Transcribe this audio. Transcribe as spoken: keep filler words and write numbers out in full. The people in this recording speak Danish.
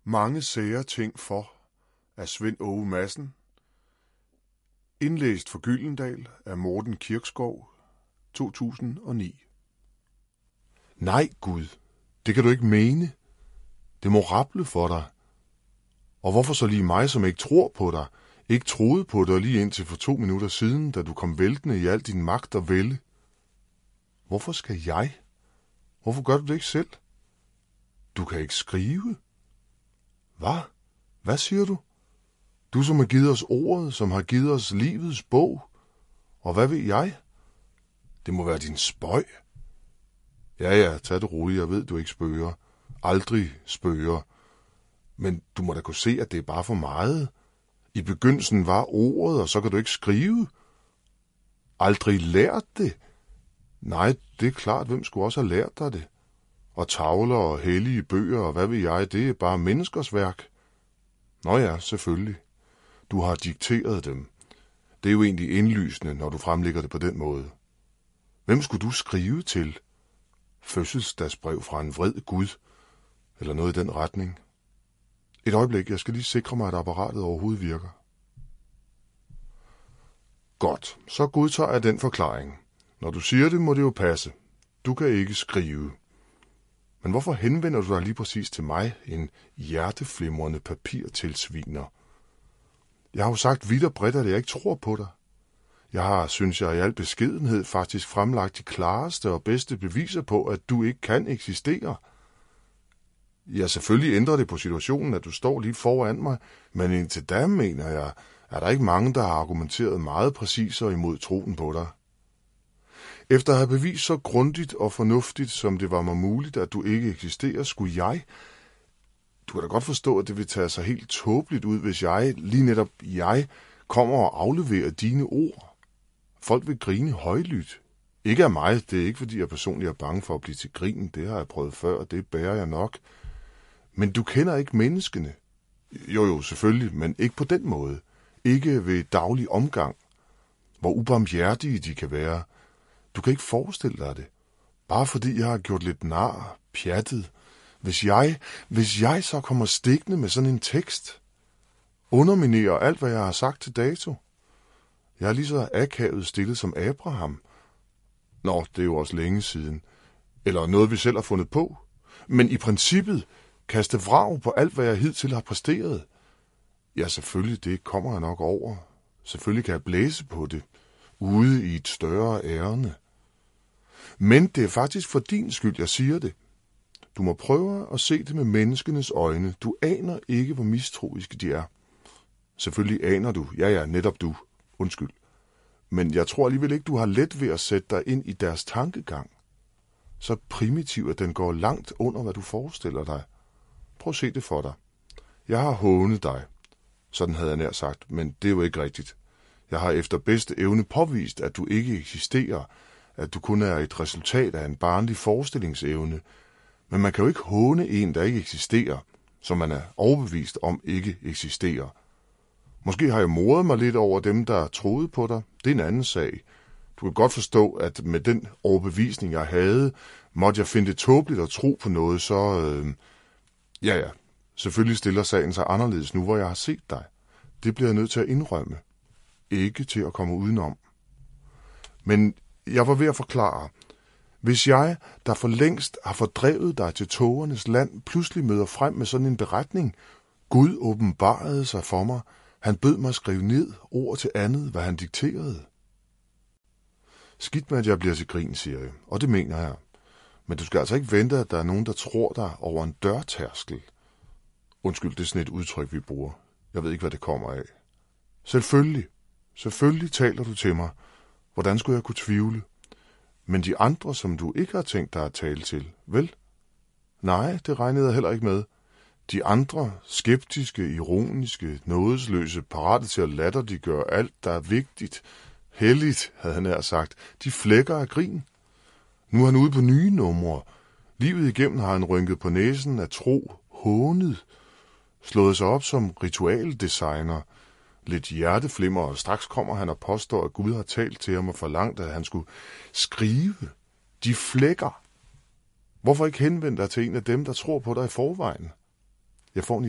Mange sære ting for af Svend Åge Madsen. Indlæst for Gyldendal af Morten Kirkskov, to tusind og ni. Nej, Gud, det kan du ikke mene. Det må rable for dig. Og hvorfor så lige mig, som ikke tror på dig, ikke troede på dig lige indtil for to minutter siden, da du kom væltende i al din magt og vælde? Hvorfor skal jeg? Hvorfor gør du det ikke selv? Du kan ikke skrive. Hvad? Hvad siger du? Du, som har givet os ordet, som har givet os livets bog. Og hvad ved jeg? Det må være din spøg. Ja, ja, tag det roligt, jeg ved, du ikke spøger. Aldrig spøger. Men du må da kunne se, at det er bare for meget. I begyndelsen var ordet, og så kan du ikke skrive. Aldrig lært det. Nej, det er klart, hvem skulle også have lært dig det? Og tavler og hellige bøger, og hvad ved jeg, det er bare menneskers værk. Nå ja, selvfølgelig. Du har dikteret dem. Det er jo egentlig indlysende, når du fremlægger det på den måde. Hvem skulle du skrive til? Fødselsdagsbrev fra en vred Gud, eller noget i den retning. Et øjeblik, jeg skal lige sikre mig, at apparatet overhovedet virker. Godt, så godtager jeg den forklaring. Når du siger det, må det jo passe. Du kan ikke skrive. Men hvorfor henvender du dig lige præcis til mig, en hjerteflimrende papirtilsviner? Jeg har jo sagt vidt og bredt, at jeg ikke tror på dig. Jeg har, synes jeg, i al beskedenhed faktisk fremlagt de klareste og bedste beviser på, at du ikke kan eksistere. Ja, selvfølgelig ændrer det på situationen, at du står lige foran mig, men indtil da, mener jeg, er der ikke mange, der har argumenteret meget præcisere imod troen på dig. Efter at have bevist så grundigt og fornuftigt, som det var mig muligt, at du ikke eksisterer, skulle jeg... Du kan da godt forstå, at det vil tage sig helt tåbeligt ud, hvis jeg, lige netop jeg, kommer og afleverer dine ord. Folk vil grine højlydt. Ikke af mig, det er ikke fordi jeg personligt er bange for at blive til grin, det har jeg prøvet før, og det bærer jeg nok. Men du kender ikke menneskene. Jo jo, selvfølgelig, men ikke på den måde. Ikke ved daglig omgang. Hvor ubarmhjertige de kan være. Du kan ikke forestille dig det. Bare fordi jeg har gjort lidt nar, pjattet. Hvis jeg, hvis jeg så kommer stikkende med sådan en tekst, underminerer alt, hvad jeg har sagt til dato. Jeg er lige så akavet stillet som Abraham. Nå, det er jo også længe siden. Eller noget, vi selv har fundet på. Men i princippet kaste vrag på alt, hvad jeg hidtil har præsteret. Ja, selvfølgelig, det kommer jeg nok over. Selvfølgelig kan jeg blæse på det, ude i et større ærende. Men det er faktisk for din skyld, jeg siger det. Du må prøve at se det med menneskenes øjne. Du aner ikke, hvor mistroiske de er. Selvfølgelig aner du. Ja, ja, netop du. Undskyld. Men jeg tror alligevel ikke, du har let ved at sætte dig ind i deres tankegang. Så primitiv, at den går langt under, hvad du forestiller dig. Prøv at se det for dig. Jeg har hånet dig. Sådan havde jeg nær sagt, men det er jo ikke rigtigt. Jeg har efter bedste evne påvist, at du ikke eksisterer, at du kun er et resultat af en barnlig forestillingsevne. Men man kan jo ikke håne en, der ikke eksisterer, som man er overbevist om ikke eksisterer. Måske har jeg moret mig lidt over dem, der troede på dig. Det er en anden sag. Du kan godt forstå, at med den overbevisning, jeg havde, måtte jeg finde det tåbeligt at tro på noget, så... Øh, ja, ja. Selvfølgelig stiller sagen sig anderledes nu, hvor jeg har set dig. Det bliver jeg nødt til at indrømme. Ikke til at komme udenom. Men jeg var ved at forklare. Hvis jeg, der for længst har fordrevet dig til tågernes land, pludselig møder frem med sådan en beretning, Gud åbenbarede sig for mig, han bød mig skrive ned ord til andet, hvad han dikterede. Skidt med, at jeg bliver til grin, siger jeg, og det mener jeg. Men du skal altså ikke vente, at der er nogen, der tror dig over en dørtærskel. Undskyld, det er sådan et udtryk, vi bruger. Jeg ved ikke, hvad det kommer af. Selvfølgelig, selvfølgelig taler du til mig. Hvordan skulle jeg kunne tvivle? Men de andre, som du ikke har tænkt dig at tale til, vel? Nej, det regnede jeg heller ikke med. De andre, skeptiske, ironiske, nådesløse, parate til at latterliggøre alt, der er vigtigt, helligt, havde han nær sagt, de flækker af grin. Nu er han ude på nye numre. Livet igennem har han rynket på næsen af tro, hånet, slået sig op som ritualdesigner, lidt hjerteflimmer, og straks kommer han og påstår, at Gud har talt til ham og forlangt, at han skulle skrive. De flækker. Hvorfor ikke henvende dig til en af dem, der tror på dig i forvejen? Jeg får en